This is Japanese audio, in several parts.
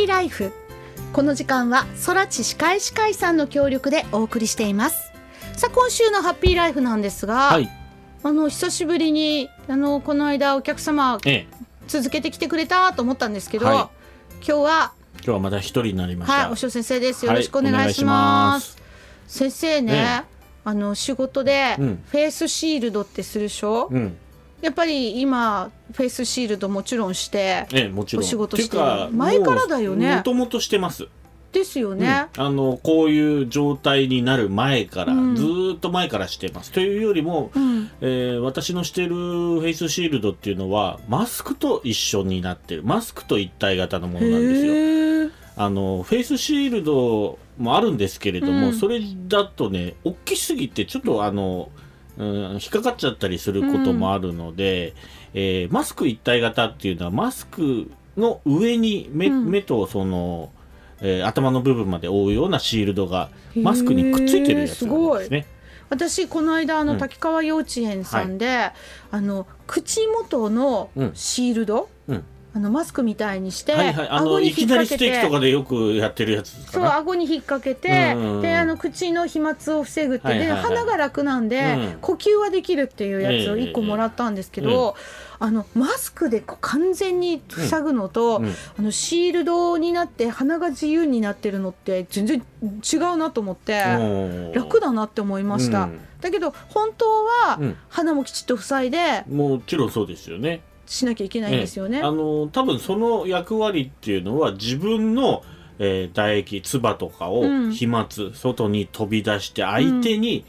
ーライフ。この時間は空知歯科医師会さんの協力でお送りしています。さあ今週のハッピーライフなんですが、 はい、 久しぶりにこの間お客様、続けてきてくれたと思ったんですけど、今日はまた一人になりました。 はい、おしょ先生です。よろしくお願いします。先生ね、仕事でフェイスシールドってするでしょ、やっぱり今フェイスシールドもちろんして、 もちろんお仕事してる前からだよね。 もともとしてますですよね、 こういう状態になる前から、ずっと前からしてますというよりも、私のしてるフェイスシールドっていうのはマスクと一緒になってる、マスクと一体型のものなんですよ。フェイスシールドもあるんですけれども、それだとね大きすぎてちょっと引っかかっちゃったりすることもあるので、マスク一体型っていうのはマスクの上に 目とその、頭の部分まで覆うようなシールドがマスクにくっついてるやつなんですね。 私この間滝川幼稚園さんで、口元のシールド、マスクみたいにして、顎にいきなりステーキとかでよくやってるやつですかね。 そう、顎に引っ掛けて、で口の飛沫を防ぐって、で鼻が楽なんで、呼吸はできるっていうやつを1個もらったんですけど、マスクで完全に塞ぐのと、シールドになって鼻が自由になってるのって全然違うなと思って、楽だなって思いました。だけど本当は鼻もきちっと塞いで、 もちろんそうですよね、 しなきゃいけないんですよね。 多分その役割っていうのは自分の、唾液唾とかを飛沫、外に飛び出して相手に、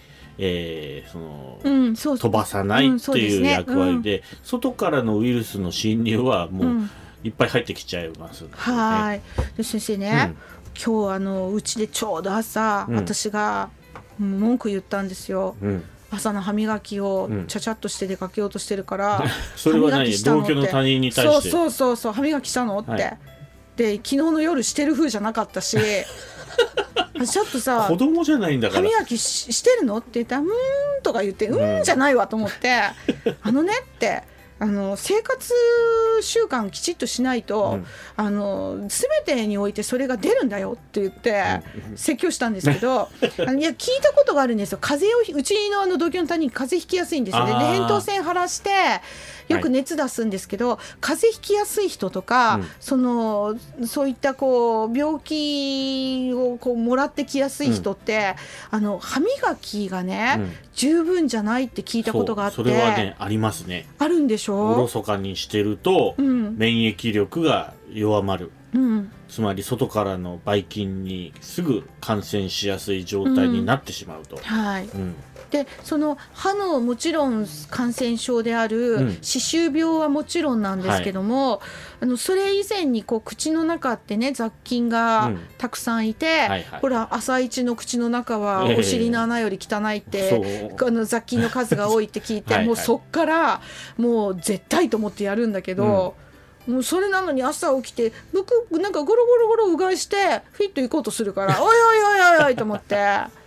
飛ばさないっていう役割で、外からのウイルスの侵入はもういっぱい入ってきちゃいますので、 はい。で先生ね、今日うちでちょうど朝、私が文句言ったんですよ。朝の歯磨きをちゃちゃっとして出かけようとしてるから、 それは何、同居の他人に対して。 そう歯磨きしたのって、で昨日の夜してる風じゃなかったしちょっとさ、 子供じゃないんだから歯磨きしてるのって言ったら、とか言って、じゃないわと思ってって生活習慣きちっとしないと、全てにおいてそれが出るんだよって言って説教したんですけどいや聞いたことがあるんですよ。うちの同居の他人風邪ひきやすいんですよね。で扁桃腺腫らしてよく熱出すんですけど、風邪ひきやすい人とか、そういった病気をもらってきやすい人って、歯磨きがね、十分じゃないって聞いたことがあって。 それはねありますね。 あるんでしょ。 おろそかにしてると、免疫力が弱まる、つまり外からのばい菌にすぐ感染しやすい状態になってしまうと。でその歯のもちろん感染症である歯周病はもちろんなんですけども、それ以前に口の中ってね雑菌がたくさんいて、ほら朝一の口の中はお尻の穴より汚いって、雑菌の数が多いって聞いてもうそっからもう絶対と思ってやるんだけど、もうそれなのに朝起きて僕なんかゴロゴロゴロうがいしてフィット行こうとするからおいおいおいおいおいと思って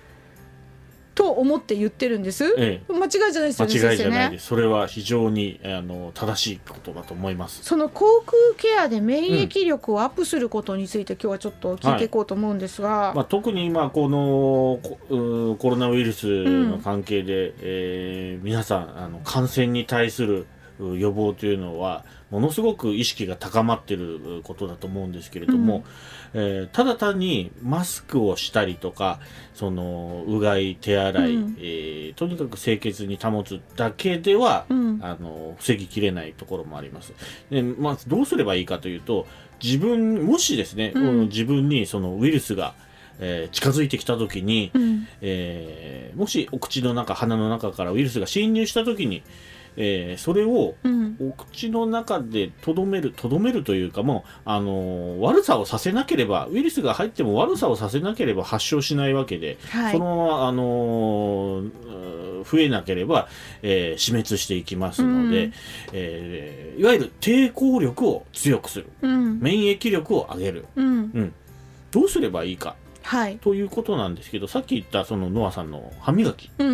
言ってるんです。間違いじゃないですよね。 間違いじゃないです。それは非常に正しいことだと思います。 その口腔ケアで免疫力をアップすることについて、今日はちょっと聞いていこうと思うんですが、 特に今このコロナウイルスの関係で、皆さん感染に対する予防というのはものすごく意識が高まっていることだと思うんですけれども、ただ単にマスクをしたりとかうがい手洗い、とにかく清潔に保つだけでは、防ぎきれないところもあります。で、どうすればいいかというと、もしですね、自分にそのウイルスが近づいてきた時に、もしお口の中鼻の中からウイルスが侵入した時に、それをお口の中でとどめるというか、もう悪さをさせなければ、ウイルスが入っても悪さをさせなければ発症しないわけで、そのまま増えなければ、死滅していきますので、いわゆる抵抗力を強くする、免疫力を上げる、どうすればいいか、ということなんですけど、さっき言ったそのノアさんの歯磨き、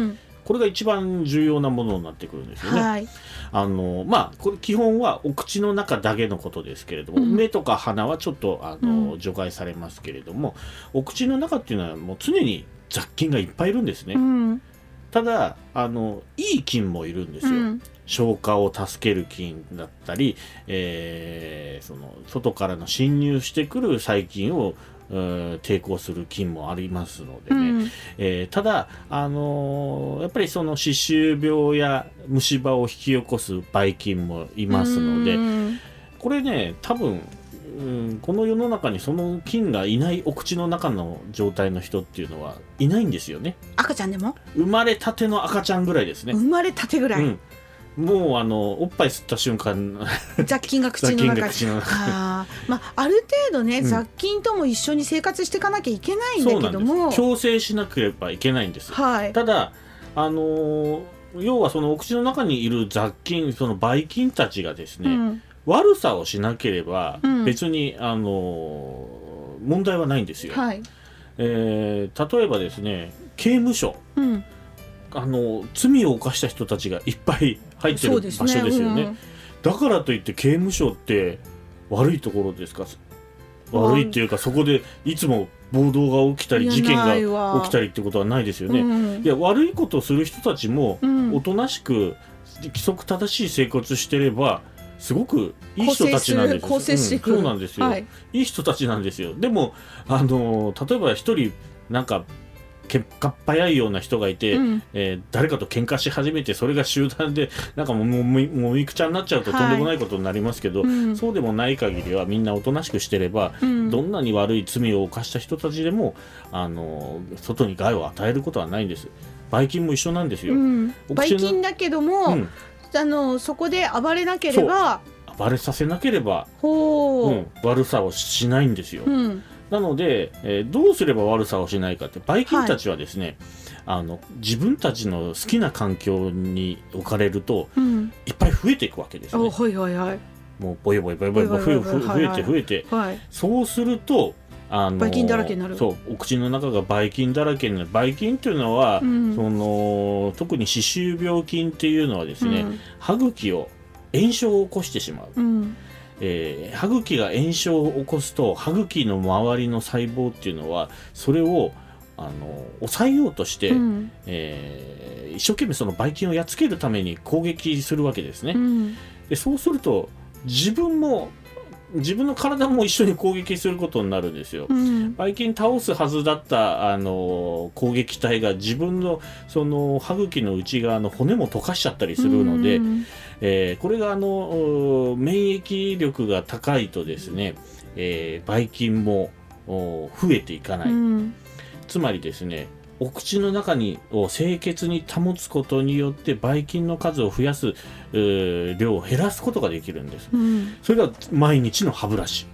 これが一番重要なものになってくるんですよね。 はい、 これ基本はお口の中だけのことですけれども、目とか鼻はちょっと除外されますけれども、お口の中っていうのはもう常に雑菌がいっぱいいるんですね。ただいい菌もいるんですよ。消化を助ける菌だったり、その外からの侵入してくる細菌を抵抗する菌もありますのでね、ただ、やっぱりその歯周病や虫歯を引き起こすばい菌もいますので、これね多分、この世の中にその菌がいないお口の中の状態の人っていうのはいないんですよね。 赤ちゃんでも生まれたての赤ちゃんぐらいですね。 生まれたてぐらい、 もうおっぱい吸った瞬間雑菌が口の中にある程度ね、雑菌とも一緒に生活していかなきゃいけないんだけども、 共生しなければいけないんです、 はい、 ただ要はそのお口の中にいる雑菌、そのばい菌たちがですね、悪さをしなければ別に、問題はないんですよ、はい、例えばですね、刑務所、罪を犯した人たちがいっぱい入ってる場所ですよね。だからといって刑務所って悪いところですか？悪いっていうか、そこでいつも暴動が起きたり事件が起きたりってことはないですよね。いや、悪いことをする人たちもおとなしく規則正しい生活してればすごくいい人たちなんですよ。そうなんですよ、はい、いい人たちなんですよ。でも例えば一人なんかけっかっ早いような人がいて、誰かと喧嘩し始めて、それが集団でなんかもみくちゃになっちゃうととんでもないことになりますけど、そうでもない限りはみんなおとなしくしてれば、どんなに悪い罪を犯した人たちでも外に害を与えることはないんです。ばい菌も一緒なんですよ、 ばい菌だけども、そこで暴れなければ、 暴れさせなければ、悪さをしないんですよ、なので、どうすれば悪さをしないかって、ばい菌たちはですね、自分たちの好きな環境に置かれると、いっぱい増えていくわけですね。もうボヨボヨボヨボヨ増えて、そうするとばい菌だらけになる。そう、お口の中がばい菌だらけになる。ばい菌っていうのは、特に歯周病菌っていうのはですね、歯茎を炎症を起こしてしまう。歯茎が炎症を起こすと、歯茎の周りの細胞っていうのはそれを抑えようとして、一生懸命そのばい菌をやっつけるために攻撃するわけですね、でそうすると自分の体も一緒に攻撃することになるんですよ。ばい菌倒すはずだった攻撃体が自分のその歯茎の内側の骨も溶かしちゃったりするので、これが免疫力が高いとですね、ばい菌も増えていかない、つまりですね、お口の中を清潔に保つことによってばい菌の数を増やす量を減らすことができるんです、それが毎日の歯ブラシ、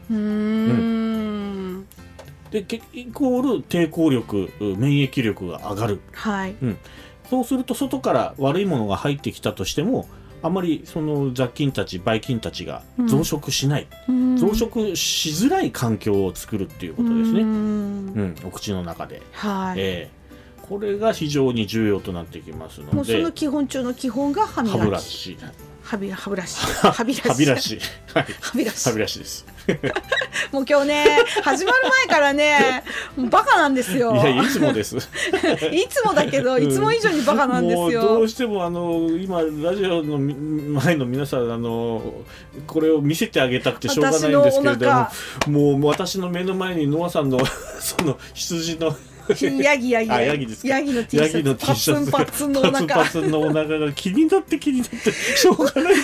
でイコール抵抗力、免疫力が上がる、そうすると外から悪いものが入ってきたとしても、あまりその雑菌たち、ばい菌たちが増殖しない、増殖しづらい環境を作るっていうことですね、お口の中で、これが非常に重要となってきますので、 もうその基本中の基本が歯磨き、 歯ブラシ、 歯ブラシです。 もう今日ね、始まる前からね、バカなんですよ。 いや、いつもです。 いつもだけど、いつも以上にバカなんですよ。 もうどうしても今ラジオの前の皆さんこれを見せてあげたくてしょうがないんですけれども、もう私の目の前にノアさんのその羊のヤギですか。ヤギの T シャツ、パツンパツンのお腹、パツンのお腹が気になってしょうがない。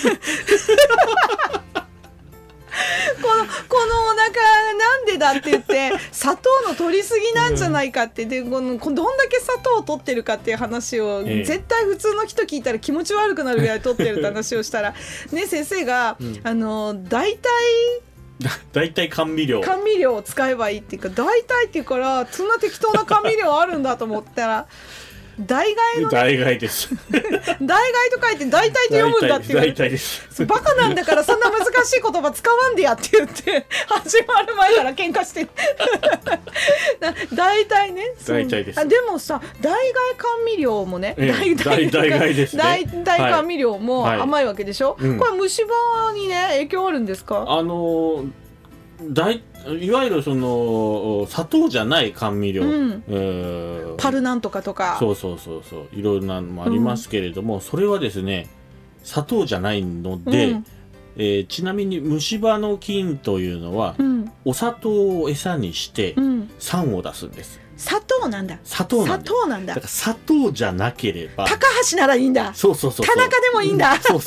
このお腹なんでだって言って、砂糖の取りすぎなんじゃないかって、でどんだけ砂糖を取ってるかっていう話を、絶対普通の人聞いたら気持ち悪くなるぐらい取ってるって話をしたらね、先生が、 大体甘味料を使えばいいっていうか、大体っていうから、そんな適当な甘味料あるんだと思ったら代替の、 代替です。 代替と書いて代替と読むんだっていう。 代替です。 バカなんだからそんな難しい言葉使わんでやって言って始まる前から喧嘩して代替ね。 代替です。 でもさ、代替甘味料もね、 代替ですね。 代替甘味料も甘いわけでしょ、 はい、 これ虫歯にね影響あるんですか？ いわゆるその砂糖じゃない甘味料、 パルなんとかとか、 そういろいろなのもありますけれども、それはですね砂糖じゃないので、ちなみに虫歯の菌というのは、お砂糖を餌にして酸を出すんです。 砂糖なんだ。 砂糖なんだ。だから砂糖じゃなければ、 高橋ならいいんだ。 そう田中でもいいんだ。 そう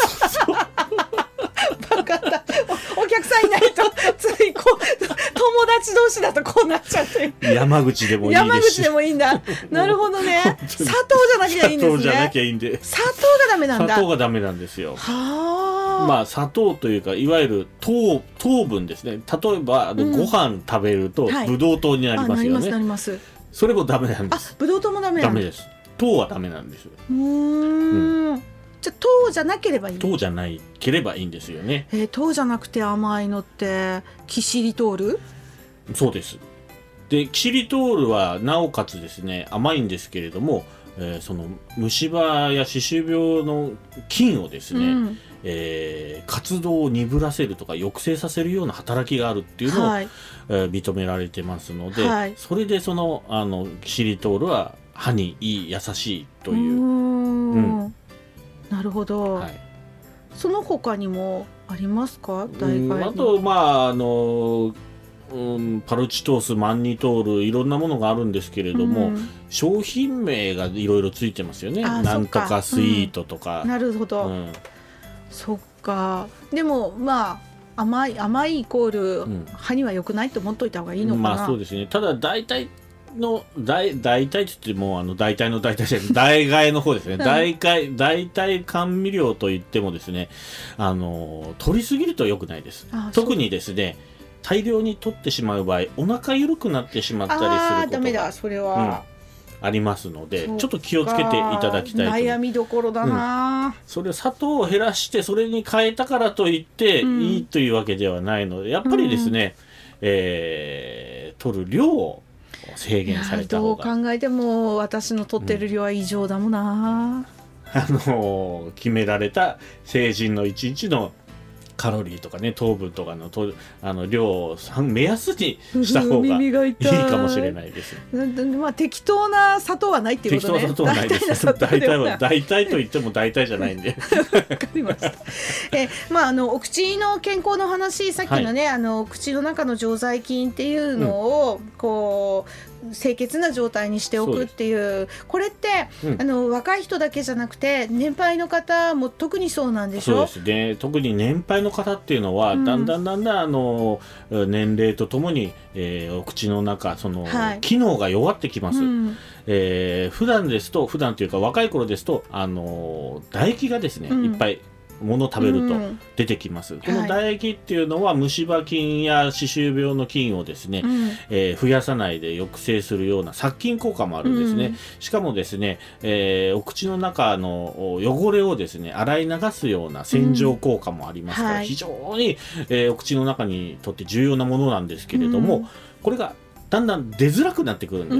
バカだ。お客さんいないとついこう友達同士だとこうなっちゃって。 山口でもいいですし。 山口でもいいんだ。なるほどね。砂糖じゃなきゃいいんですね。 砂糖じゃなきゃいいんで。 砂糖がダメなんだ。 砂糖がダメなんですよ。 はあ。 まあ砂糖というかいわゆる糖分ですね。例えばご飯食べるとブドウ糖になりますよね。 なります。 それもダメなんです。 ブドウ糖もダメなんだ。 ダメです。糖はダメなんです。 じゃあ糖じゃなければいい。 糖じゃなければいいんですよね。 糖じゃなくて甘いのってキシリトール？ そうです。でキシリトールはなおかつですね甘いんですけれども、その虫歯や歯周病の菌をですね、活動を鈍らせるとか抑制させるような働きがあるっていうのを、認められてますので、それでそのキシリトールは歯にいい優しいという。 なるほど、その他にもありますか？代替。 あとパルチトース、マンニトール、いろんなものがあるんですけれども、商品名がいろいろついてますよね。なんとかスイートとか。 なるほど、そっか。でもまあ甘いイコール、歯には良くないと思っといた方がいいのかな。 まあそうですね。ただ大体って言っても大体の大体じゃない代替の方ですね。代替甘味料といってもですね取りすぎると良くないです。特にですね大量に取ってしまう場合お腹緩くなってしまったりすることがダメだそれは、 ありますのでちょっと気をつけていただきたいと。 悩みどころだな、 それを砂糖を減らしてそれに変えたからといっていいというわけではないのでやっぱりですね、取る量を制限された方が。 どう考えても私の取ってる量は異常だもんな、 決められた成人の1日のカロリーとかね糖分とかの量を目安にした方がいいかもしれないです。 まあ適当な砂糖はないっていうことね。 適当な砂糖はないです。大体と言っても大体じゃないんで。 わかりました。お口の健康の話、さっきのね、口の中の常在菌っていうのをこう清潔な状態にしておくっていう、これって、若い人だけじゃなくて年配の方も特にそうなんでしょ？ そうですね。特に年配の方っていうのは、だんだん年齢とともに、お口の中機能が弱ってきます。普段というか若い頃ですと唾液がですね、いっぱいものを食べると出てきます。この唾液っていうのは虫歯菌や歯周病の菌をですね、増やさないで抑制するような殺菌効果もあるんですね。しかもですね、お口の中の汚れをですね洗い流すような洗浄効果もありますから、非常に、お口の中にとって重要なものなんですけれども、これがだんだん出づらくなってくるんです。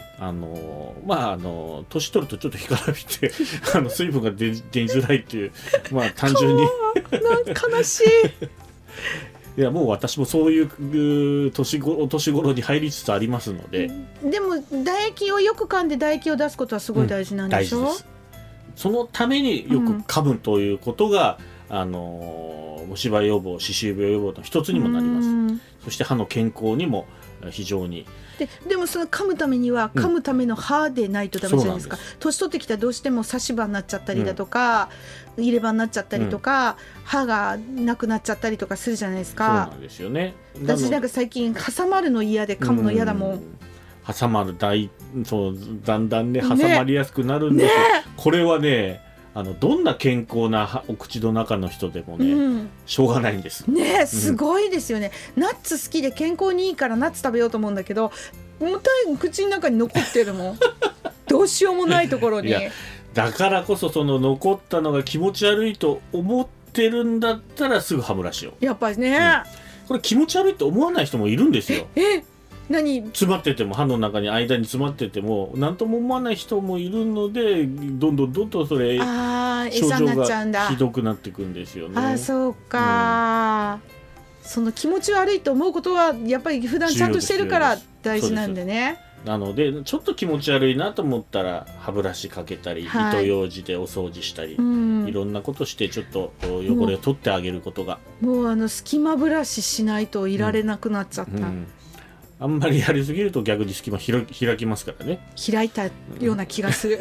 年取るとちょっと干からびて水分が出づらいっていう単純に悲しい。 いやもう私もそういう年頃に入りつつありますので。 でも唾液をよく噛んで唾液を出すことはすごい大事なんでしょ？ 大事です。そのためによく噛むということが、虫歯予防、歯周病予防の一つにもなります。そして歯の健康にも非常に。 でもその噛むためには噛むための歯でないとダメじゃないですか。年取ってきたらどうしても差し歯になっちゃったりだとか、入れ歯になっちゃったりとか、歯がなくなっちゃったりとかするじゃないですか。 そうなんですよね。 私なんか最近挟まるの嫌で噛むの嫌だもん。 挟まるだんだんね挟まりやすくなるんですよ。これはねどんな健康なお口の中の人でもね、しょうがないんですね。すごいですよね。ナッツ好きで健康にいいからナッツ食べようと思うんだけど、もう口の中に残ってるもんどうしようもないところに。 いやだからこそその残ったのが気持ち悪いと思ってるんだったらすぐ歯ブラシを。 やっぱりね、 これ気持ち悪いって思わない人もいるんですよ。 何詰まってても歯の中に間に詰まってても何とも思わない人もいるのでどんどんそれ症餌にな状っちゃうんだ。 がひどくなっていくんですよね。 そうか、その気持ち悪いと思うことはやっぱり普段ちゃんとしてるから大事なんでね。 なのでちょっと気持ち悪いなと思ったら歯ブラシかけたり、糸ようじでお掃除したり、いろんなことしてちょっと汚れを取ってあげることが。 もう隙間ブラシしないといられなくなっちゃった。 あんまりやりすぎると逆に隙間開きますからね。 開いたような気がする。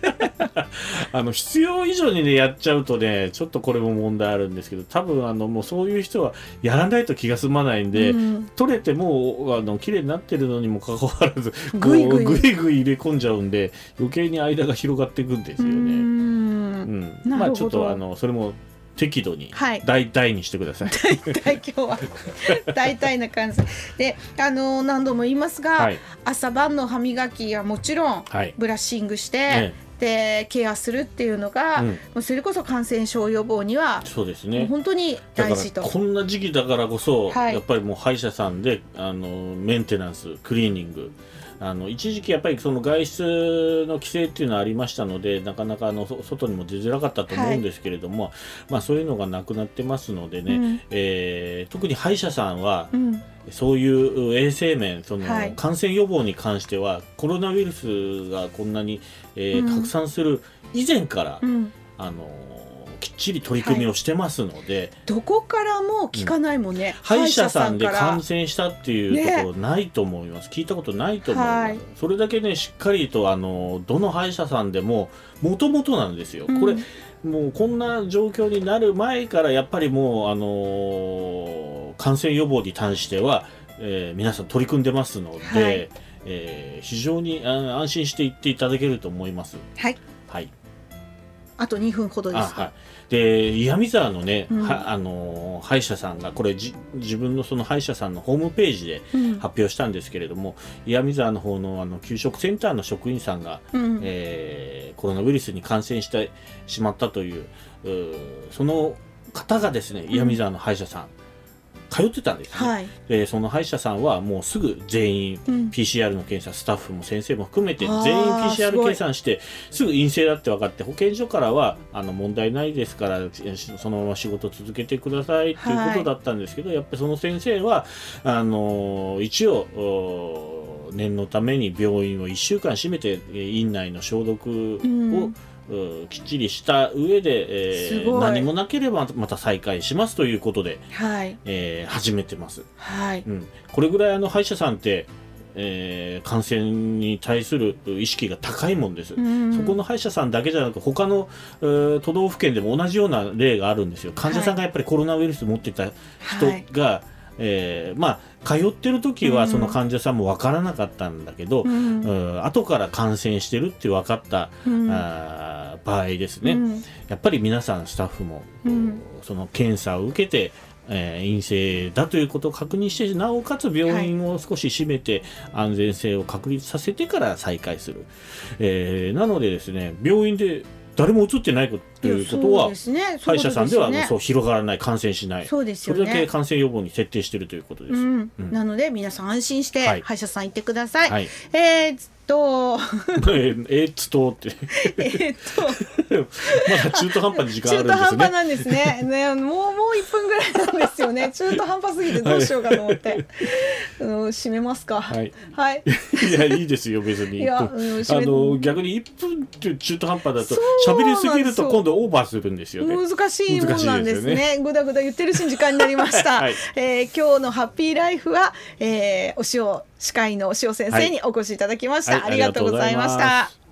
必要以上にねやっちゃうとねちょっとこれも問題あるんですけど、多分もうそういう人はやらないと気が済まないんで、取れても綺麗になってるのにもかかわらずぐいぐい入れ込んじゃうんで余計に間が広がっていくんですよね。まあちょっとそれも適度に大体にしてください。 今日は大体な感じで何度も言いますが、朝晩の歯磨きはもちろんブラッシングして、でケアするっていうのが、もうそれこそ感染症予防にはそうですね、本当に大事と。 だからこんな時期だからこそ、やっぱりもう歯医者さんでメンテナンスクリーニング、一時期やっぱりその外出の規制っていうのはありましたのでなかなか外にも出づらかったと思うんですけれども、まあ、そういうのがなくなってますのでね、特に歯医者さんは、そういう衛生面感染予防に関してはコロナウイルスがこんなに、拡散する以前から、きっちり取り組みをしてますので、 どこからも聞かないもんね、 歯医者さんで感染したっていうところないと思います、聞いたことないと思います、それだけねしっかりとどの歯医者さんでももともとなんですよ、これもうこんな状況になる前からやっぱりもう感染予防に関しては、皆さん取り組んでますので、非常に安心して言っていただけると思います。あと2分ほどです。 で岩見沢のね、歯医者さんがこれ自分のその歯医者さんのホームページで発表したんですけれども、岩見沢の方の給食センターの職員さんが、コロナウイルスに感染してしまったという、その方がですね岩見沢の歯医者さん通ってたんですね、でその歯医者さんはもうすぐ全員 PCR の検査、スタッフも先生も含めて全員 PCR 検査してすぐ陰性だって分かって、保健所からは問題ないですからそのまま仕事続けてくださいということだったんですけど、やっぱりその先生は一応念のために病院を1週間閉めて院内の消毒をきっちりした上で、何もなければまた再開しますということで、始めてます、これぐらい歯医者さんって、感染に対する意識が高いもんです、そこの歯医者さんだけじゃなく他の都道府県でも同じような例があるんですよ。患者さんがやっぱりコロナウイルス持ってた人が、通ってる時はその患者さんも分からなかったんだけど、後から感染してるって分かった、場合ですね、やっぱり皆さんスタッフも、その検査を受けて、陰性だということを確認して、なおかつ病院を少し閉めて安全性を確立させてから再開する、なのでですね病院で誰も移ってないということは、歯医者さんではそう広がらない、感染しない、それだけ感染予防に徹底しているということです、 なので皆さん安心して歯医者さん行ってください。ってまだ中途半端に時間あるんですね。中途半端なんですね。もう1分ぐらいなんですよね。中途半端すぎてどうしようかと思って。締めますか。いやいいですよ別に。逆に1分って中途半端だと喋りすぎると今度オーバーするんですよね。難しいもんなんですね。 ぐだぐだ言ってるし時間になりました。今日のハッピーライフはお塩歯科医のお塩先生にお越しいただきました。ありがとうございました。